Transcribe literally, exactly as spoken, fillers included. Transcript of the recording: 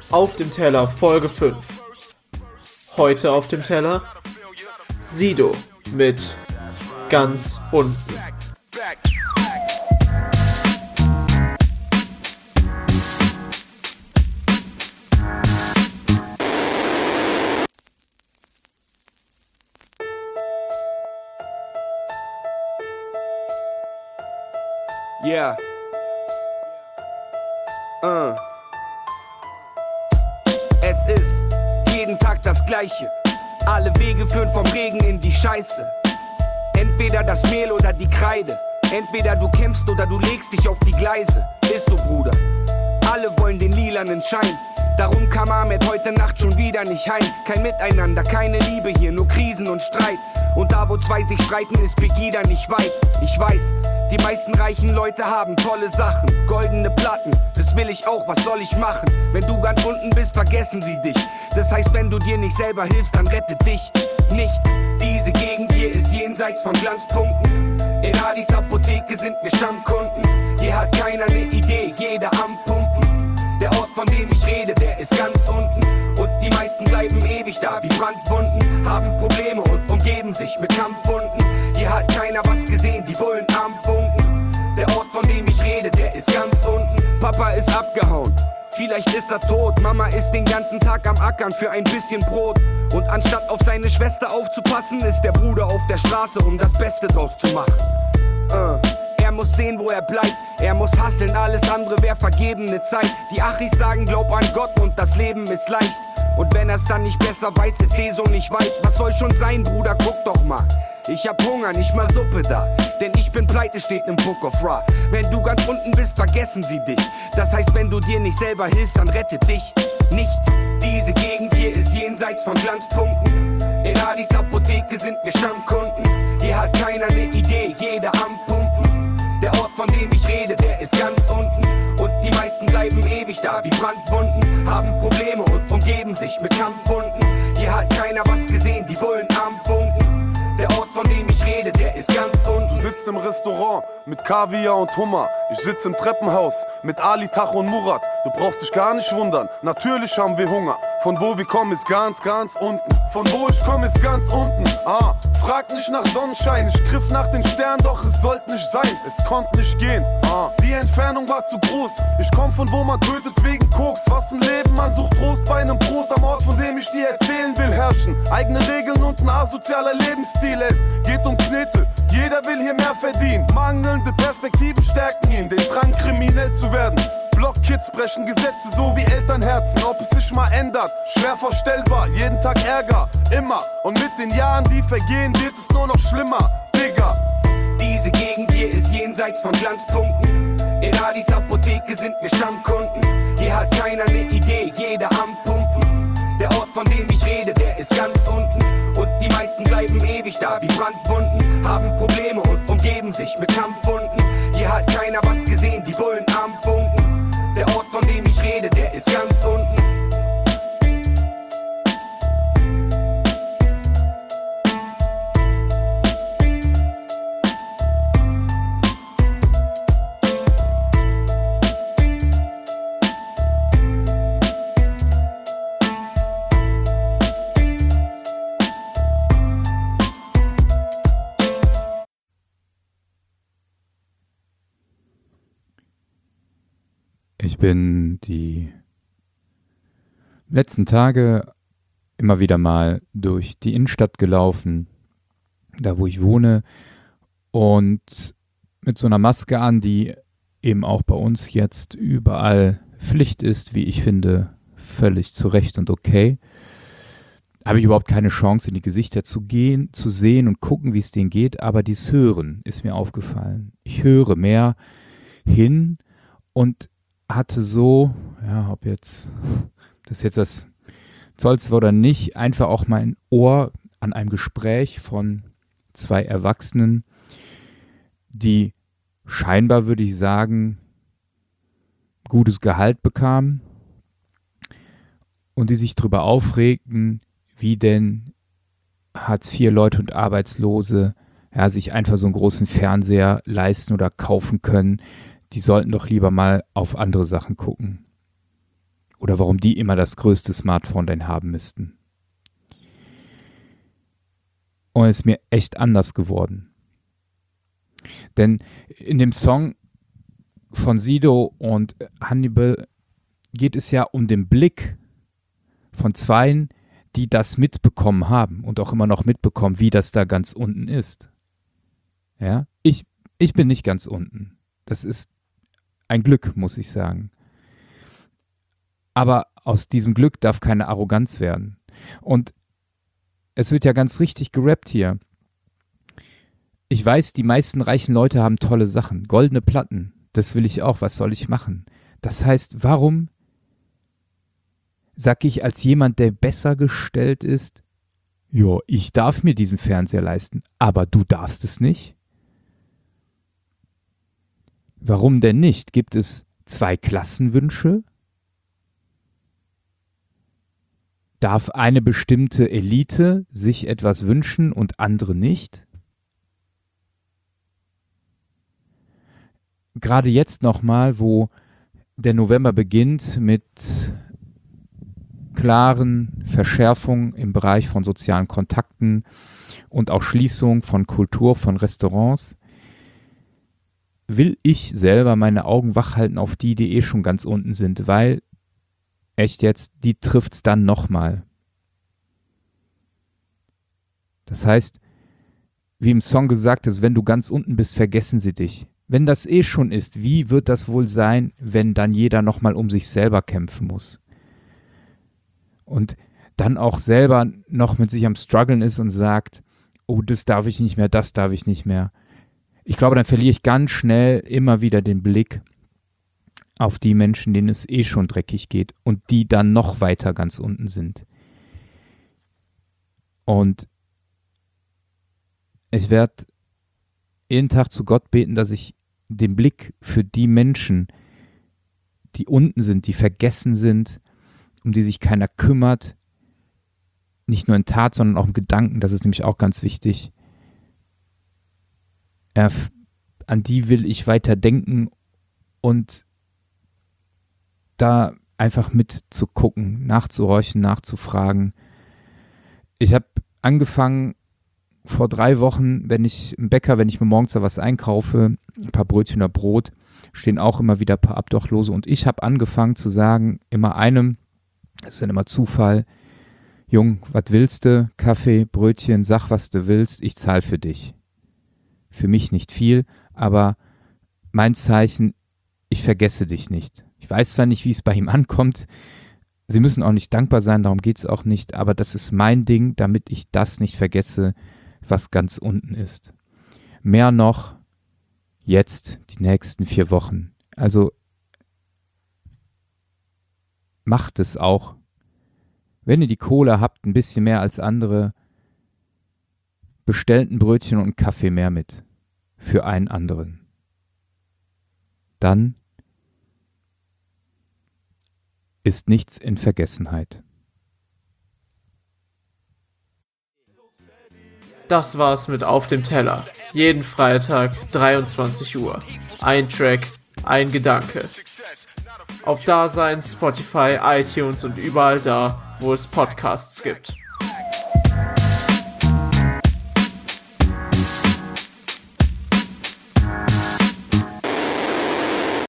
Auf dem Teller Folge fünf. Heute auf dem Teller Sido mit Ganz unten. Yeah. Uh. Es ist jeden Tag das Gleiche. Alle Wege führen vom Regen in die Scheiße. Entweder das Mehl oder die Kreide. Entweder du kämpfst oder du legst dich auf die Gleise. Ist so, Bruder. Alle wollen den lilanen Schein. Darum kam Ahmed heute Nacht schon wieder nicht heim. Kein Miteinander, keine Liebe hier, nur Krisen und Streit. Und da wo zwei sich streiten, ist Pegida nicht weit. Ich weiß, die meisten reichen Leute haben tolle Sachen, goldene Platten, das will ich auch, was soll ich machen? Wenn du ganz unten bist, vergessen sie dich. Das heißt, wenn du dir nicht selber hilfst, dann rette dich nichts. Diese Gegend hier ist jenseits von Glanzpunkten. In Alis Apotheke sind wir Stammkunden. Hier hat keiner ne Idee, jeder am Pumpen. Der Ort, von dem ich rede, der ist ganz unten. Und die meisten bleiben ewig da wie Brandwunden. Haben Probleme und umgeben sich mit Kampfhunden. Hier hat keiner was gesehen, die Bullen am Funken. Der Ort, von dem ich rede, der ist ganz unten. Papa ist abgehauen, vielleicht ist er tot. Mama ist den ganzen Tag am Ackern für ein bisschen Brot. Und anstatt auf seine Schwester aufzupassen, ist der Bruder auf der Straße, um das Beste draus zu machen. uh. Er muss sehen, wo er bleibt, er muss hustlen, alles andere wär vergebene Zeit. Die Achis sagen, glaub an Gott und das Leben ist leicht. Und wenn er's dann nicht besser weiß, ist eh so nicht weit. Was soll schon sein, Bruder, guck doch mal. Ich hab Hunger, nicht mal Suppe da. Denn ich bin pleite, steht im Book of Ra. Wenn du ganz unten bist, vergessen sie dich. Das heißt, wenn du dir nicht selber hilfst, dann rette dich nichts. Diese Gegend hier ist jenseits von Glanzpunkten. In Alis Apotheke sind wir Stammkunden. Hier hat keiner ne Idee, jeder am Pumpen. Der Ort, von dem ich rede, der ist ganz unten. Und die meisten bleiben ewig da wie Brandwunden. Haben Probleme und umgeben sich mit Kampfhunden. Hier hat keiner was gesehen, die Bullen am Funken. Der Ort, von dem ich rede, der ist ganz unten. Du sitzt im Restaurant mit Kaviar und Hummer. Ich sitz im Treppenhaus mit Ali, Tach und Murat. Du brauchst dich gar nicht wundern, natürlich haben wir Hunger. Von wo wir kommen ist ganz, ganz unten. Von wo ich komme ist ganz unten. Ah, frag nicht nach Sonnenschein. Ich griff nach den Sternen, doch es sollte nicht sein. Es konnte nicht gehen. Ah, die Entfernung war zu groß. Ich komm von wo man tötet wegen Koks. Was ein Leben, man sucht Trost bei einem Prost. Am Ort, von dem ich dir erzählen will, herrschen eigene Regeln und ein asozialer Lebensstil. Es geht um Knete, jeder will hier mehr verdienen. Mangelnde Perspektiven stärken ihn, den Drang kriminell zu werden. Blockkids brechen Gesetze so wie Elternherzen. Ob es sich mal ändert, schwer vorstellbar. Jeden Tag Ärger, immer. Und mit den Jahren, die vergehen, wird es nur noch schlimmer, Digga. Diese Gegend hier ist jenseits von Glanzpunkten. In Alis Apotheke sind wir Stammkunden. Hier hat keiner ne Idee, jeder am Pumpen. Der Ort, von dem ich rede, der ist ganz unten. Und die meisten bleiben ewig da wie Brandwunden. Haben Probleme und umgeben sich mit Kampfhunden. Hier hat keiner was gesehen, die Bullen am Funken. Der Ort, von dem ich rede, der ist ganz unten. Ich bin die letzten Tage immer wieder mal durch die Innenstadt gelaufen, da wo ich wohne, und mit so einer Maske an, die eben auch bei uns jetzt überall Pflicht ist, wie ich finde, völlig zu Recht und okay. Habe ich überhaupt keine Chance, in die Gesichter zu gehen, zu sehen und gucken, wie es denen geht, aber dieses Hören ist mir aufgefallen. Ich höre mehr hin und hatte so, ja, ob jetzt das jetzt das Tollste war oder nicht, einfach auch mein Ohr an einem Gespräch von zwei Erwachsenen, die scheinbar, würde ich sagen, gutes Gehalt bekamen und die sich darüber aufregten, wie denn Hartz vier Leute und Arbeitslose ja, sich einfach so einen großen Fernseher leisten oder kaufen können. Die sollten doch lieber mal auf andere Sachen gucken. oder warum die immer das größte Smartphone denn haben müssten. Und es ist mir echt anders geworden. Denn in dem Song von Sido und Hannibal geht es ja um den Blick von Zweien, die das mitbekommen haben und auch immer noch mitbekommen, wie das da ganz unten ist. Ja, ich, ich bin nicht ganz unten. Das ist ein Glück, muss ich sagen. Aber aus diesem Glück darf keine Arroganz werden. Und es wird ja ganz richtig gerappt hier. Ich weiß, die meisten reichen Leute haben tolle Sachen, goldene Platten. Das will ich auch, was soll ich machen? Das heißt, warum sag ich als jemand, der besser gestellt ist, ja, ich darf mir diesen Fernseher leisten, aber du darfst es nicht? Warum denn nicht? Gibt es zwei Klassenwünsche? Darf eine bestimmte Elite sich etwas wünschen und andere nicht? Gerade jetzt nochmal, wo der November beginnt mit klaren Verschärfungen im Bereich von sozialen Kontakten und auch Schließung von Kultur, von Restaurants, will ich selber meine Augen wach halten auf die, die eh schon ganz unten sind, weil, echt jetzt, die trifft's dann nochmal. Das heißt, wie im Song gesagt ist, wenn du ganz unten bist, vergessen sie dich. Wenn das eh schon ist, wie wird das wohl sein, wenn dann jeder nochmal um sich selber kämpfen muss? Und dann auch selber noch mit sich am Struggeln ist und sagt, oh, das darf ich nicht mehr, das darf ich nicht mehr. Ich glaube, dann verliere ich ganz schnell immer wieder den Blick auf die Menschen, denen es eh schon dreckig geht und die dann noch weiter ganz unten sind. Und ich werde jeden Tag zu Gott beten, dass ich den Blick für die Menschen, die unten sind, die vergessen sind, um die sich keiner kümmert, nicht nur in Tat, sondern auch im Gedanken, das ist nämlich auch ganz wichtig, ja, an die will ich weiter denken und da einfach mitzugucken, nachzuhorchen, nachzufragen. Ich habe angefangen vor drei Wochen, wenn ich im Bäcker, wenn ich mir morgens da was einkaufe, ein paar Brötchen oder Brot, stehen auch immer wieder ein paar Obdachlose und ich habe angefangen zu sagen, immer einem, das ist dann immer Zufall, Jung, was willst du? Kaffee, Brötchen, sag, was du willst, ich zahle für dich. Für mich nicht viel, aber mein Zeichen, ich vergesse dich nicht. Ich weiß zwar nicht, wie es bei ihm ankommt, sie müssen auch nicht dankbar sein, darum geht es auch nicht, aber das ist mein Ding, damit ich das nicht vergesse, was ganz unten ist. Mehr noch jetzt, die nächsten vier Wochen. Also macht es auch. Wenn ihr die Kohle habt, ein bisschen mehr als andere, bestellt ein Brötchen und einen Kaffee mehr mit. Für einen anderen. Dann ist nichts in Vergessenheit. Das war's mit Auf dem Teller. Jeden Freitag, dreiundzwanzig Uhr. Ein Track, ein Gedanke. Auf Dasein, Spotify, iTunes und überall da, wo es Podcasts gibt.